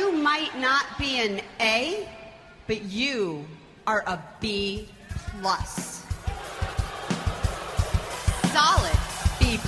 You might not be an A, but you are a B+. Solid B+.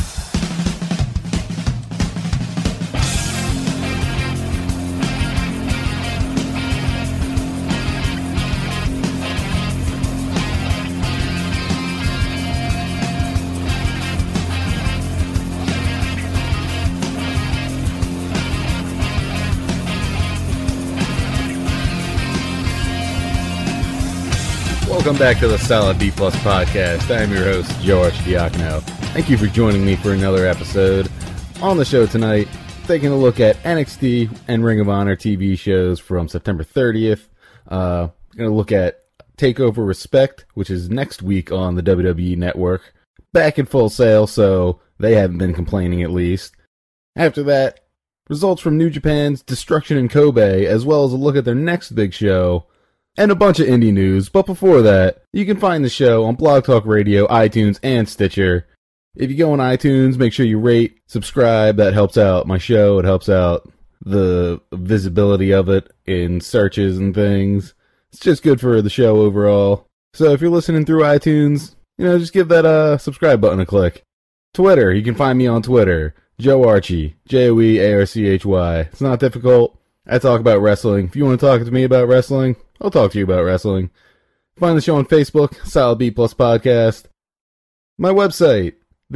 Welcome back to the Solid B Plus podcast. I'm your host, Joe Archidiacono. Thank you for joining me for another episode. On the show tonight, taking a look at NXT and Ring of Honor TV shows from September 30th. Going to look at TakeOver Respect, which is next week on the WWE Network. Back in full sale, so they haven't been complaining at least. After that, results from New Japan's Destruction in Kobe, as well as a look at their next big show, and a bunch of indie news. But before that, you can find the show on Blog Talk Radio, iTunes, and Stitcher. If you go on iTunes, make sure you rate, subscribe. That helps out my show. It helps out the visibility of it in searches and things. It's just good for the show overall. So if you're listening through iTunes, just give that subscribe button a click. Twitter, you can find me on Twitter, Joe Archie, Joearchy. It's not difficult. I talk about wrestling. If you want to talk to me about wrestling, I'll talk to you about wrestling. Find the show on Facebook, Solid B Plus Podcast. My website,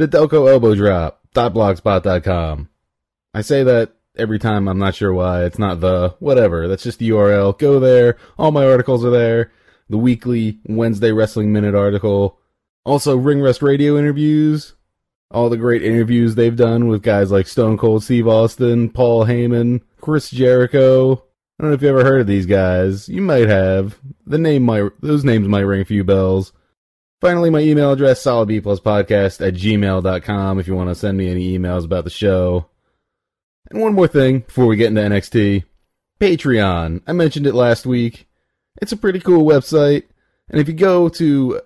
thedelcoelbowdrop.blogspot.com. I say that every time, I'm not sure why. It's not whatever. That's just the URL. Go there. All my articles are there. The weekly Wednesday Wrestling Minute article. Also, Ring Rust Radio interviews. All the great interviews they've done with guys like Stone Cold Steve Austin, Paul Heyman, Chris Jericho. I don't know if you ever heard of these guys. You might have. Those names might ring a few bells. Finally, my email address, solidbpluspodcast@gmail.com if you want to send me any emails about the show. And one more thing before we get into NXT. Patreon. I mentioned it last week. It's a pretty cool website. And if you go to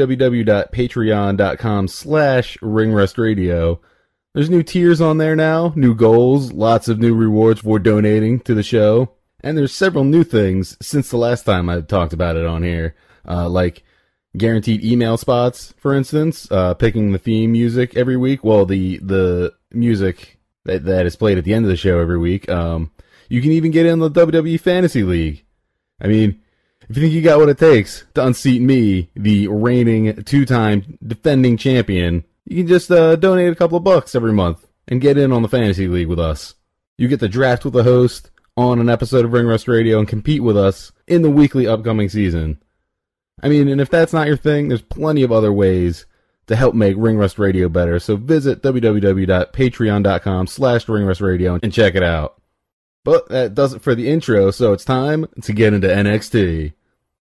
www.patreon.com/ringrustradio, there's new tiers on there now, new goals, lots of new rewards for donating to the show. And there's several new things since the last time I talked about it on here, like guaranteed email spots, for instance, picking the theme music every week. Well, the music that is played at the end of the show every week. You can even get in the WWE Fantasy League. I mean, if you think you got what it takes to unseat me, the reigning two-time defending champion, you can just donate a couple of bucks every month and get in on the Fantasy League with us. You get to draft with the host on an episode of Ring Rust Radio and compete with us in the weekly upcoming season. I mean, and if that's not your thing, there's plenty of other ways to help make Ring Rust Radio better. So visit www.patreon.com/ringrustradio and check it out. But that does it for the intro, so it's time to get into NXT.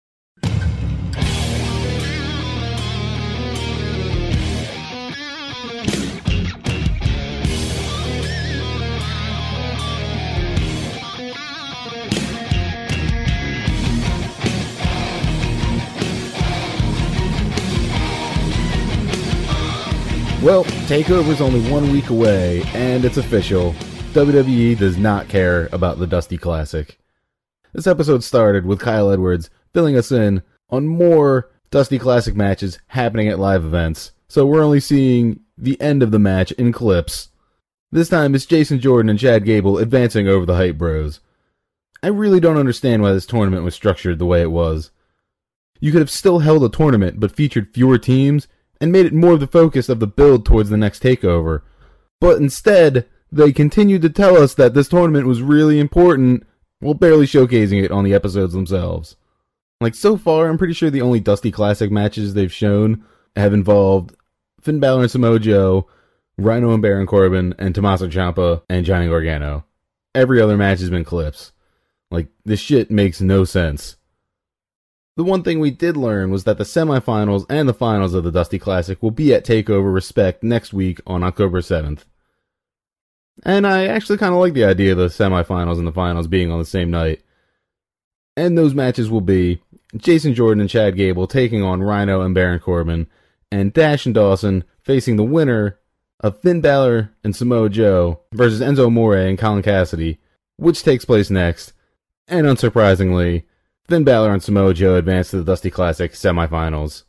Well, TakeOver's only 1 week away, and it's official. WWE does not care about the Dusty Classic. This episode started with Kyle Edwards filling us in on more Dusty Classic matches happening at live events, so we're only seeing the end of the match in clips. This time it's Jason Jordan and Chad Gable advancing over the Hype Bros. I really don't understand why this tournament was structured the way it was. You could have still held a tournament but featured fewer teams and made it more of the focus of the build towards the next TakeOver. But instead, they continued to tell us that this tournament was really important, while barely showcasing it on the episodes themselves. Like, so far, I'm pretty sure the only Dusty Classic matches they've shown have involved Finn Balor and Samoa Joe, Rhino and Baron Corbin, and Tommaso Ciampa and Johnny Gargano. Every other match has been clips. Like, this shit makes no sense. The one thing we did learn was that the semifinals and the finals of the Dusty Classic will be at TakeOver Respect next week on October 7th. And I actually kind of like the idea of the semifinals and the finals being on the same night. And those matches will be Jason Jordan and Chad Gable taking on Rhino and Baron Corbin, and Dash and Dawson facing the winner of Finn Balor and Samoa Joe versus Enzo Amore and Colin Cassidy which takes place next. And unsurprisingly, Finn Balor and Samoa Joe advance to the Dusty Classic semifinals.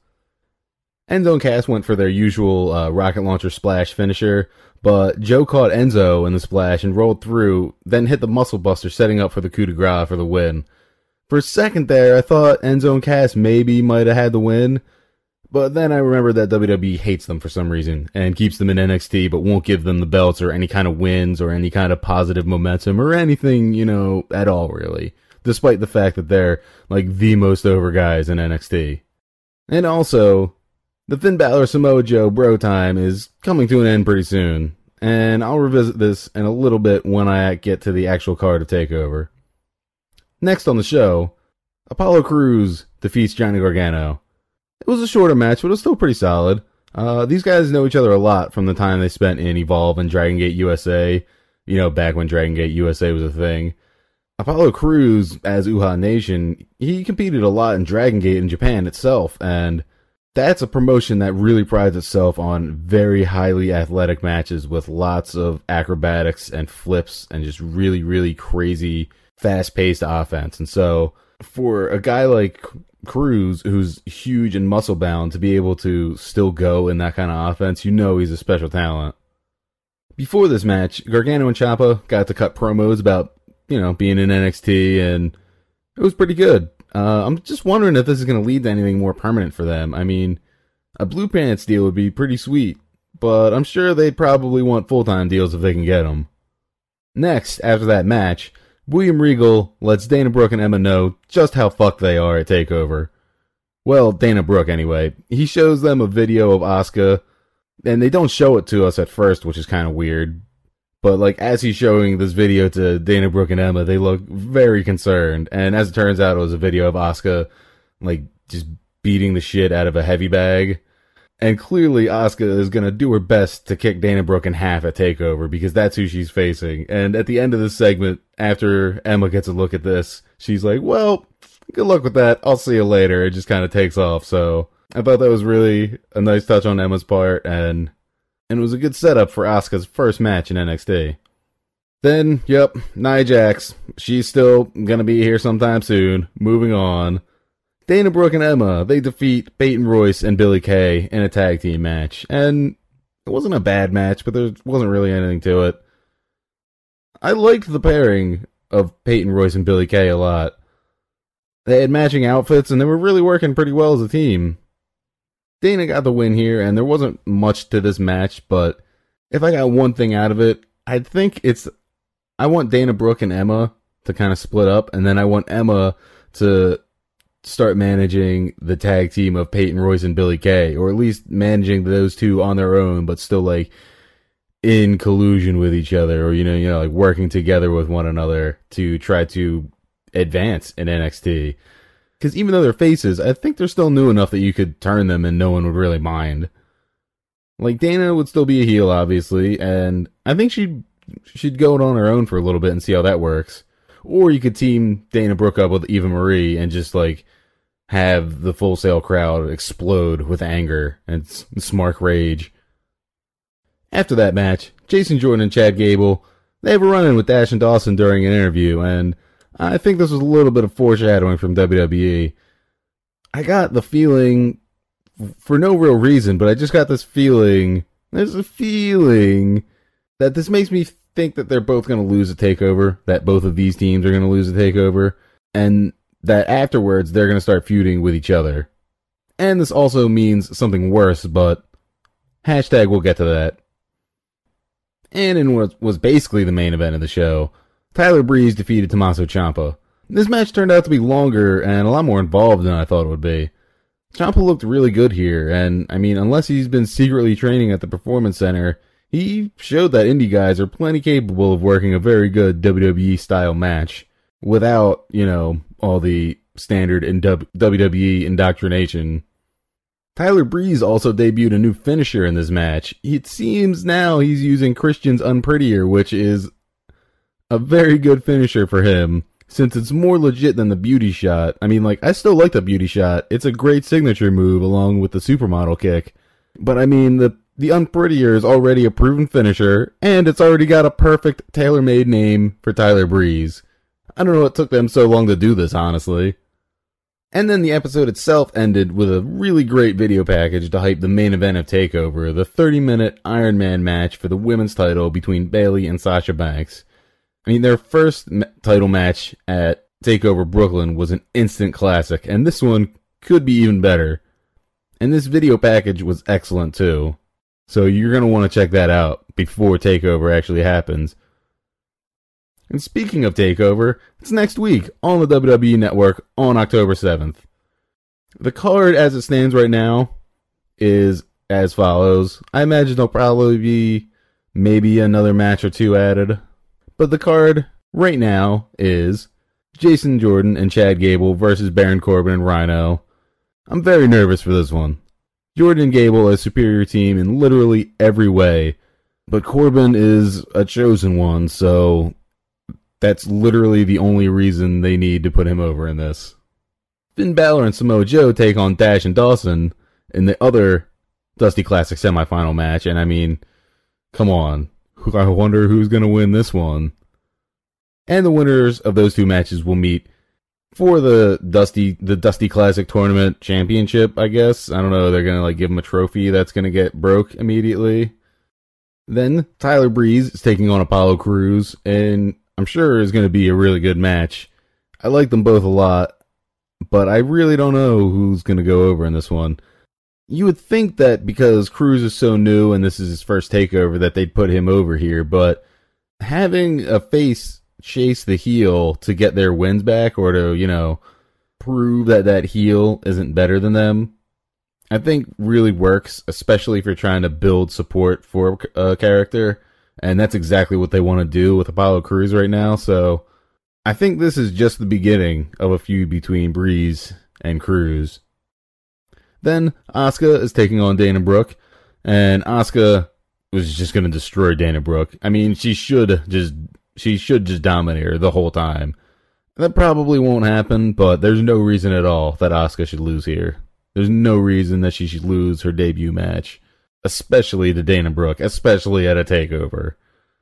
Enzo and Cass went for their usual rocket launcher splash finisher, but Joe caught Enzo in the splash and rolled through, then hit the muscle buster, setting up for the coup de grace for the win. For a second there, I thought Enzo and Cass maybe might have had the win, but then I remembered that WWE hates them for some reason and keeps them in NXT but won't give them the belts or any kind of wins or any kind of positive momentum or anything, at all really, despite the fact that they're like the most over guys in NXT. And also, the Finn Balor Samoa Joe bro time is coming to an end pretty soon, and I'll revisit this in a little bit when I get to the actual card of TakeOver. Next on the show, Apollo Crews defeats Johnny Gargano. It was a shorter match, but it was still pretty solid. These guys know each other a lot from the time they spent in Evolve and Dragon Gate USA, back when Dragon Gate USA was a thing. Apollo Crews, as Uhaa Nation, he competed a lot in Dragon Gate in Japan itself, and that's a promotion that really prides itself on very highly athletic matches with lots of acrobatics and flips and just really, really crazy, fast-paced offense. And so, for a guy like Crews, who's huge and muscle-bound, to be able to still go in that kind of offense, he's a special talent. Before this match, Gargano and Ciampa got to cut promos about, being in NXT, and it was pretty good. I'm just wondering if this is going to lead to anything more permanent for them. I mean, a Blue Pants deal would be pretty sweet, but I'm sure they'd probably want full-time deals if they can get them. Next, after that match, William Regal lets Dana Brooke and Emma know just how fucked they are at TakeOver. Well, Dana Brooke anyway. He shows them a video of Asuka, and they don't show it to us at first, which is kind of weird. But, as he's showing this video to Dana Brooke and Emma, they look very concerned. And as it turns out, it was a video of Asuka, just beating the shit out of a heavy bag. And clearly, Asuka is going to do her best to kick Dana Brooke in half at TakeOver, because that's who she's facing. And at the end of this segment, after Emma gets a look at this, she's like, well, good luck with that. I'll see you later. It just kind of takes off. So I thought that was really a nice touch on Emma's part, and it was a good setup for Asuka's first match in NXT. Then, Nia Jax. She's still gonna be here sometime soon. Moving on. Dana Brooke and Emma, they defeat Peyton Royce and Billie Kay in a tag team match. And it wasn't a bad match, but there wasn't really anything to it. I liked the pairing of Peyton Royce and Billie Kay a lot. They had matching outfits, and they were really working pretty well as a team. Dana got the win here, and there wasn't much to this match, but if I got one thing out of it, I think I want Dana Brooke and Emma to kind of split up, and then I want Emma to start managing the tag team of Peyton Royce and Billie Kay, or at least managing those two on their own, but still in collusion with each other, or working together with one another to try to advance in NXT. Because even though they're faces, I think they're still new enough that you could turn them and no one would really mind. Dana would still be a heel, obviously, and I think she'd go on her own for a little bit and see how that works. Or you could team Dana Brooke up with Eva Marie and just, have the Full Sail crowd explode with anger and smart rage. After that match, Jason Jordan and Chad Gable, they have a run-in with Dash and Dawson during an interview, and I think this was a little bit of foreshadowing from WWE. I got the feeling, for no real reason, but I just got this feeling, there's a feeling that this makes me think that they're both going to lose a TakeOver, that both of these teams are going to lose a TakeOver, and that afterwards they're going to start feuding with each other. And this also means something worse, but we'll get to that. And in what was basically the main event of the show, Tyler Breeze defeated Tommaso Ciampa. This match turned out to be longer and a lot more involved than I thought it would be. Ciampa looked really good here, and unless he's been secretly training at the Performance Center, he showed that indie guys are plenty capable of working a very good WWE-style match without, all the standard WWE indoctrination. Tyler Breeze also debuted a new finisher in this match. It seems now he's using Christian's Unprettier, which is a very good finisher for him, since it's more legit than the beauty shot. I still like the beauty shot. It's a great signature move along with the supermodel kick. But the The Unprettier is already a proven finisher, and it's already got a perfect tailor-made name for Tyler Breeze. I don't know what took them so long to do this, honestly. And then the episode itself ended with a really great video package to hype the main event of TakeOver, the 30-minute Iron Man match for the women's title between Bayley and Sasha Banks. I mean, their first title match at TakeOver Brooklyn was an instant classic, and this one could be even better. And this video package was excellent too. So you're going to want to check that out before TakeOver actually happens. And speaking of TakeOver, it's next week on the WWE Network on October 7th. The card as it stands right now is as follows. I imagine there'll probably be maybe another match or two added. But the card right now is Jason Jordan and Chad Gable versus Baron Corbin and Rhino. I'm very nervous for this one. Jordan and Gable are a superior team in literally every way, but Corbin is a chosen one, so that's literally the only reason they need to put him over in this. Finn Balor and Samoa Joe take on Dash and Dawson in the other Dusty Classic semifinal match, and I mean, come on. I wonder who's going to win this one. And the winners of those two matches will meet for the Dusty Classic Tournament Championship, I guess. I don't know, they're going to give them a trophy that's going to get broke immediately. Then Tyler Breeze is taking on Apollo Crews, and I'm sure it's going to be a really good match. I like them both a lot, but I really don't know who's going to go over in this one. You would think that because Crews is so new and this is his first takeover that they'd put him over here, but having a face chase the heel to get their wins back or to, prove that heel isn't better than them, I think really works, especially if you're trying to build support for a character, and that's exactly what they want to do with Apollo Crews right now, so I think this is just the beginning of a feud between Breeze and Crews. Then Asuka is taking on Dana Brooke, and Asuka was just going to destroy Dana Brooke. I mean, she should just dominate her the whole time. That probably won't happen, but there's no reason at all that Asuka should lose here. There's no reason that she should lose her debut match, especially to Dana Brooke, especially at a TakeOver.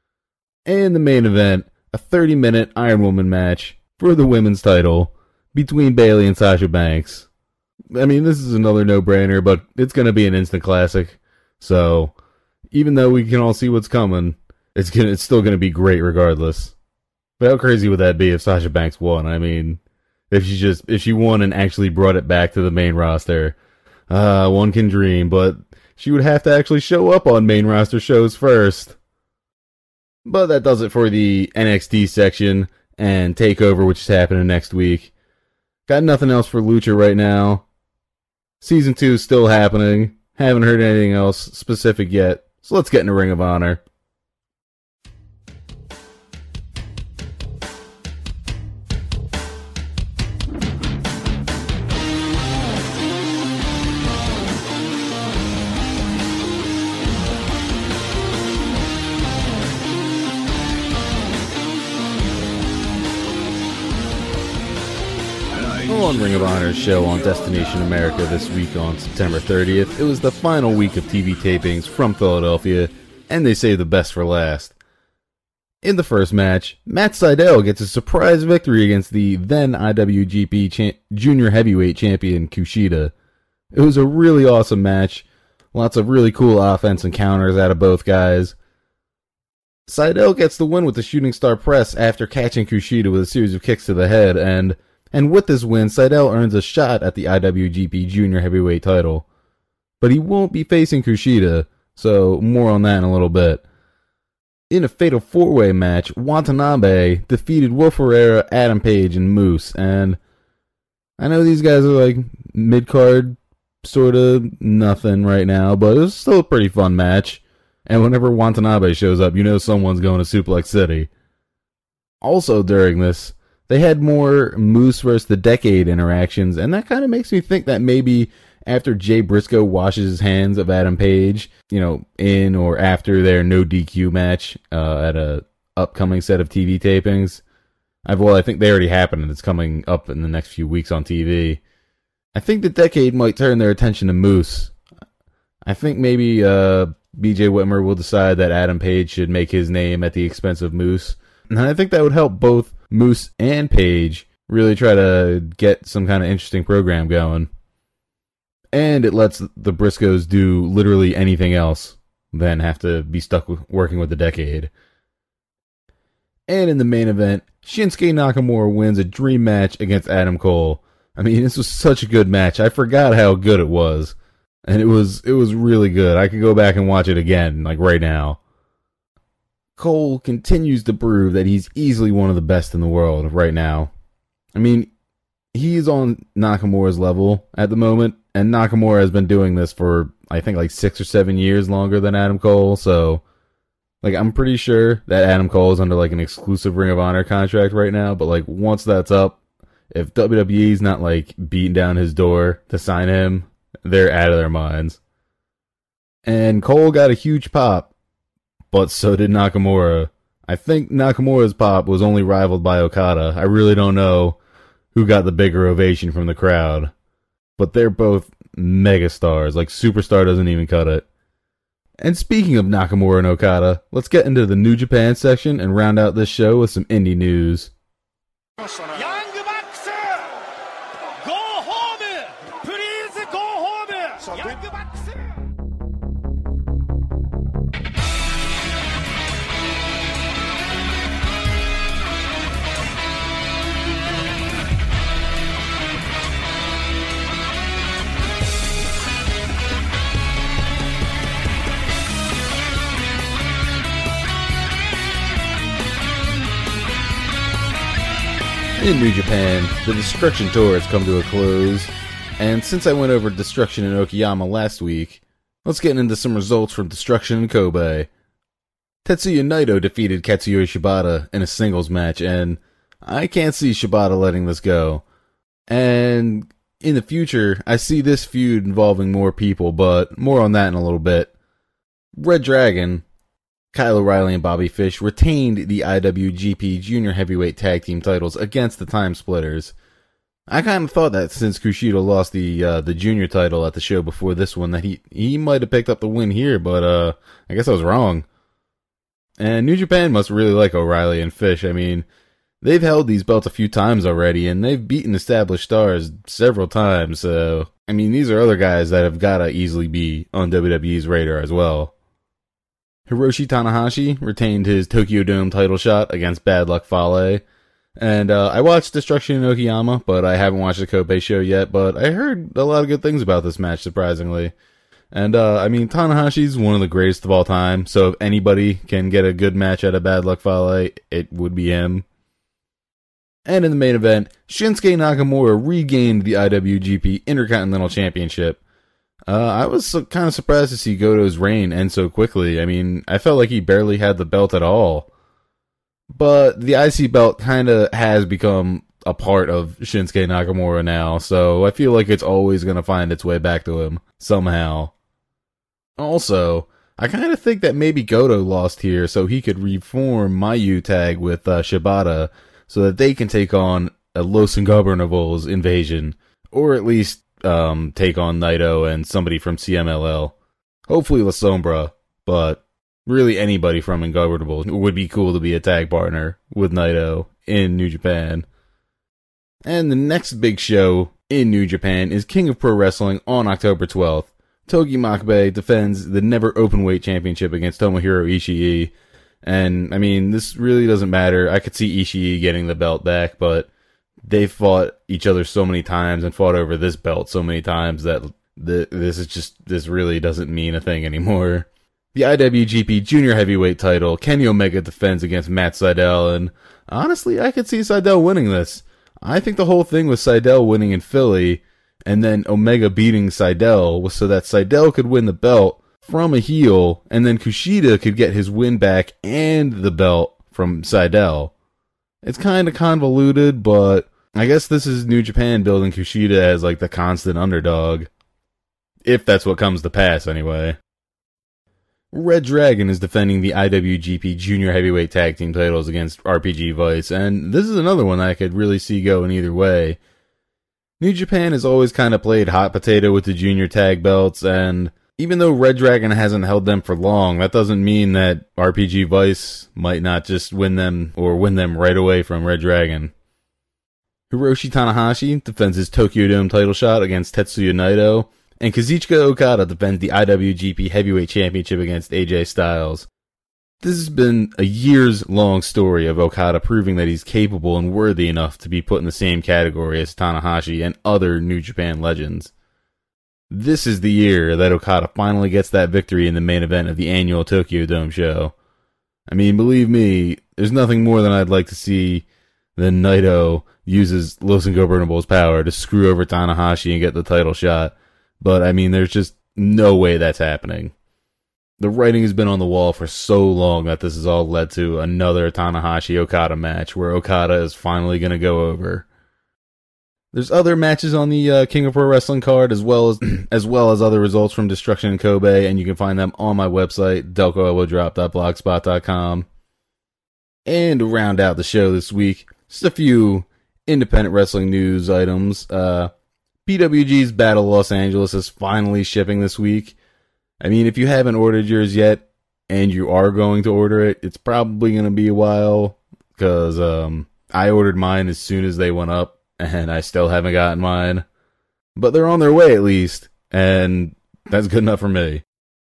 And the main event, a 30-minute Iron Woman match for the women's title between Bayley and Sasha Banks. I mean, this is another no-brainer, but it's going to be an instant classic. So, even though we can all see what's coming, it's still going to be great regardless. But how crazy would that be if Sasha Banks won? I mean, if she won and actually brought it back to the main roster. One can dream, but she would have to actually show up on main roster shows first. But that does it for the NXT section and TakeOver, which is happening next week. Got nothing else for Lucha right now. Season 2 is still happening. Haven't heard anything else specific yet. So let's get into Ring of Honor. On Ring of Honor's show on Destination America this week on September 30th, it was the final week of TV tapings from Philadelphia, and they saved the best for last. In the first match, Matt Sydal gets a surprise victory against the then IWGP Junior Heavyweight Champion Kushida. It was a really awesome match, lots of really cool offense and counters out of both guys. Sydal gets the win with the Shooting Star Press after catching Kushida with a series of kicks to the head, and with this win, Sydal earns a shot at the IWGP Junior Heavyweight title. But he won't be facing Kushida, so more on that in a little bit. In a fatal 4-way match, Watanabe defeated Will Ferreira, Adam Page, and Moose, and I know these guys are mid-card, sort of nothing right now, but it was still a pretty fun match. And whenever Watanabe shows up, you know someone's going to Suplex City. Also during this, they had more Moose vs. the Decade interactions, and that kind of makes me think that maybe after Jay Briscoe washes his hands of Adam Page, in or after their no DQ match at a upcoming set of TV tapings. I think they already happened, and it's coming up in the next few weeks on TV. I think the Decade might turn their attention to Moose. I think maybe BJ Whitmer will decide that Adam Page should make his name at the expense of Moose. And I think that would help both Moose and Page really try to get some kind of interesting program going. And it lets the Briscoes do literally anything else than have to be stuck working with the Decade. And in the main event, Shinsuke Nakamura wins a dream match against Adam Cole. I mean, this was such a good match. I forgot how good it was. And it was really good. I could go back and watch it again, like right now. Cole continues to prove that he's easily one of the best in the world right now. I mean, he's on Nakamura's level at the moment, and Nakamura has been doing this for, I think, like 6 or 7 years longer than Adam Cole, so, like, I'm pretty sure that Adam Cole is under, like, an exclusive Ring of Honor contract right now, but, like, once that's up, if WWE's not, like, beating down his door to sign him, they're out of their minds. And Cole got a huge pop, but so did Nakamura. I think Nakamura's pop was only rivaled by Okada. I really don't know who got the bigger ovation from the crowd. But they're both megastars. Like, Superstar doesn't even cut it. And speaking of Nakamura and Okada, let's get into the New Japan section and round out this show with some indie news. Young Bucks, go home! Please go home! Young Bucks! In New Japan, the Destruction Tour has come to a close, and since I went over Destruction in Okayama last week, let's get into some results from Destruction in Kobe. Tetsuya Naito defeated Katsuyori Shibata in a singles match, and I can't see Shibata letting this go. And in the future, I see this feud involving more people, but more on that in a little bit. Red Dragon, Kyle O'Reilly and Bobby Fish retained the IWGP Junior Heavyweight Tag Team titles against the Time Splitters. I kind of thought that since Kushida lost the junior title at the show before this one, that he might have picked up the win here, but I guess I was wrong. And New Japan must really like O'Reilly and Fish. I mean, they've held these belts a few times already, and they've beaten established stars several times, so, I mean, these are other guys that have gotta easily be on WWE's radar as well. Hiroshi Tanahashi retained his Tokyo Dome title shot against Bad Luck Fale. And I watched Destruction in Okayama, but I haven't watched the Kobe show yet, but I heard a lot of good things about this match, surprisingly. And, I mean, Tanahashi's one of the greatest of all time, so if anybody can get a good match out of Bad Luck Fale, it would be him. And in the main event, Shinsuke Nakamura regained the IWGP Intercontinental Championship. I was kind of surprised to see Goto's reign end so quickly. I mean, I felt like he barely had the belt at all. But the IC belt kind of has become a part of Shinsuke Nakamura now, so I feel like it's always going to find its way back to him, somehow. Also, I kind of think that maybe Goto lost here so he could reform Mayu tag with Shibata so that they can take on a Los Ingobernables invasion, or at least take on Naito and somebody from CMLL. Hopefully La Sombra, but really anybody from Ingobernables would be cool to be a tag partner with Naito in New Japan. And the next big show in New Japan is King of Pro Wrestling on October 12th. Togi Makabe defends the Never Openweight Championship against Tomohiro Ishii. And, I mean, this really doesn't matter. I could see Ishii getting the belt back, but they've fought each other so many times and fought over this belt so many times that this really doesn't mean a thing anymore. The IWGP Junior Heavyweight title, Kenny Omega defends against Matt Sydal, and honestly, I could see Sydal winning this. I think the whole thing with Sydal winning in Philly, and then Omega beating Sydal, was so that Sydal could win the belt from a heel, and then Kushida could get his win back and the belt from Sydal. It's kind of convoluted, but I guess this is New Japan building Kushida as like the constant underdog. If that's what comes to pass, anyway. Red Dragon is defending the IWGP Junior Heavyweight Tag Team titles against RPG Vice, and this is another one I could really see going either way. New Japan has always kind of played hot potato with the junior tag belts, and Even though Red Dragon hasn't held them for long, that doesn't mean that RPG Vice might not just win them right away from Red Dragon. Hiroshi Tanahashi defends his Tokyo Dome title shot against Tetsuya Naito, and Kazuchika Okada defends the IWGP Heavyweight Championship against AJ Styles. This has been a years-long story of Okada proving that he's capable and worthy enough to be put in the same category as Tanahashi and other New Japan legends. This is the year that Okada finally gets that victory in the main event of the annual Tokyo Dome show. I mean, believe me, there's nothing more than I'd like to see than Naito uses Los Ingobernables' power to screw over Tanahashi and get the title shot. But, I mean, there's just no way that's happening. The writing has been on the wall for so long that this has all led to another Tanahashi-Okada match where Okada is finally going to go over. There's other matches on the King of Pro Wrestling card, as well as other results from Destruction in Kobe, and you can find them on my website, delcoelbowdrop.blogspot.com. And to round out the show this week, just a few independent wrestling news items. PWG's Battle Los Angeles is finally shipping this week. I mean, if you haven't ordered yours yet, and you are going to order it, it's probably going to be a while, because I ordered mine as soon as they went up, and I still haven't gotten mine. But they're on their way at least, and that's good enough for me.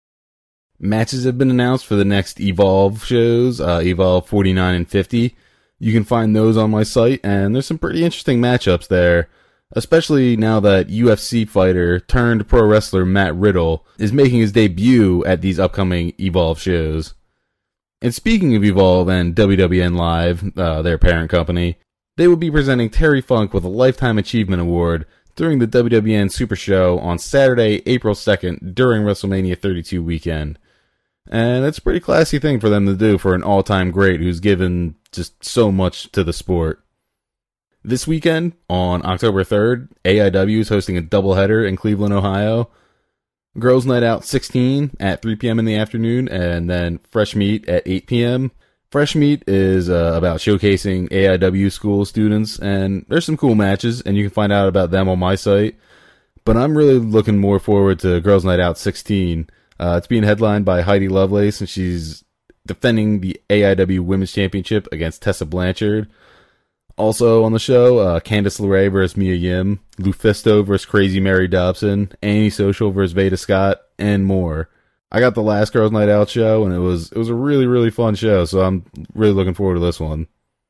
Matches have been announced for the next Evolve shows, Evolve 49 and 50. You can find those on my site, and there's some pretty interesting matchups there, especially now that UFC fighter turned pro wrestler Matt Riddle is making his debut at these upcoming Evolve shows. And speaking of Evolve and WWN Live, their parent company, they will be presenting Terry Funk with a Lifetime Achievement Award during the WWN Super Show on Saturday, April 2nd, during WrestleMania 32 weekend. And that's a pretty classy thing for them to do for an all-time great who's given just so much to the sport. This weekend, on October 3rd, AIW is hosting a doubleheader in Cleveland, Ohio. Girls Night Out 16 at 3 p.m. in the afternoon, and then Fresh Meat at 8 p.m. Fresh Meat is about showcasing AIW school students, and there's some cool matches, and you can find out about them on my site. But I'm really looking more forward to Girls Night Out 16. It's being headlined by Heidi Lovelace, and she's defending the AIW Women's Championship against Tessa Blanchard. Also on the show, Candice LeRae versus Mia Yim, Lufisto versus Crazy Mary Dobson, Annie Social versus Veda Scott, and more. I got the last Girls Night Out show, and it was a really, really fun show, so I'm really looking forward to this one.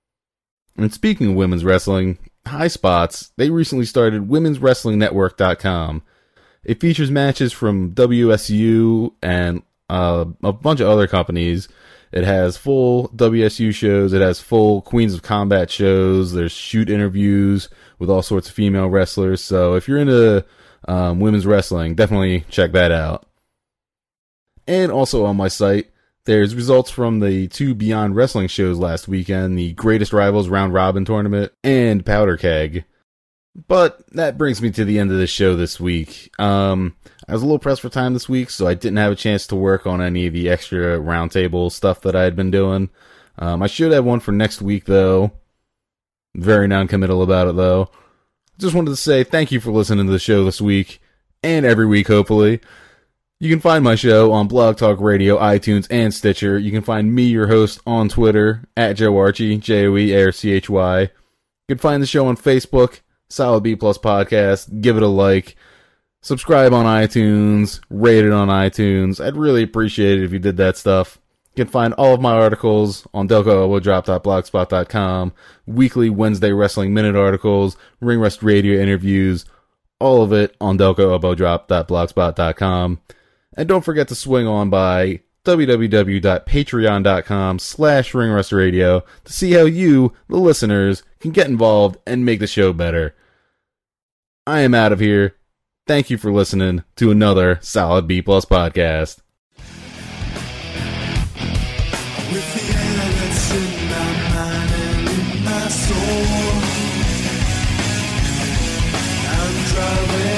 And speaking of women's wrestling, High Spots, they recently started womenswrestlingnetwork.com. It features matches from WSU and a bunch of other companies. It has full WSU shows, it has full Queens of Combat shows, there's shoot interviews with all sorts of female wrestlers, so if you're into women's wrestling, definitely check that out. And also on my site, there's results from the 2 Beyond Wrestling shows last weekend, the Greatest Rivals Round Robin Tournament, and Powder Keg. But that brings me to the end of the show this week. I was a little pressed for time this week, so I didn't have a chance to work on any of the extra roundtable stuff that I had been doing. I should have one for next week, though. Very non-committal about it, though. Just wanted to say thank you for listening to the show this week, and every week, hopefully. You can find my show on Blog Talk Radio, iTunes, and Stitcher. You can find me, your host, on Twitter, at Joe Archie, JoeArchy. You can find the show on Facebook, Solid B Plus Podcast. Give it a like. Subscribe on iTunes. Rate it on iTunes. I'd really appreciate it if you did that stuff. You can find all of my articles on delcoelbowdrop.blogspot.com. Weekly Wednesday Wrestling Minute articles, Ring Rust Radio interviews, all of it on delcoelbowdrop.blogspot.com. And don't forget to swing on by www.patreon.com/ringrustradio to see how you, the listeners, can get involved and make the show better. I am out of here. Thank you for listening to another Solid B Plus podcast. With the air that's in my mind and in my soul, I'm driving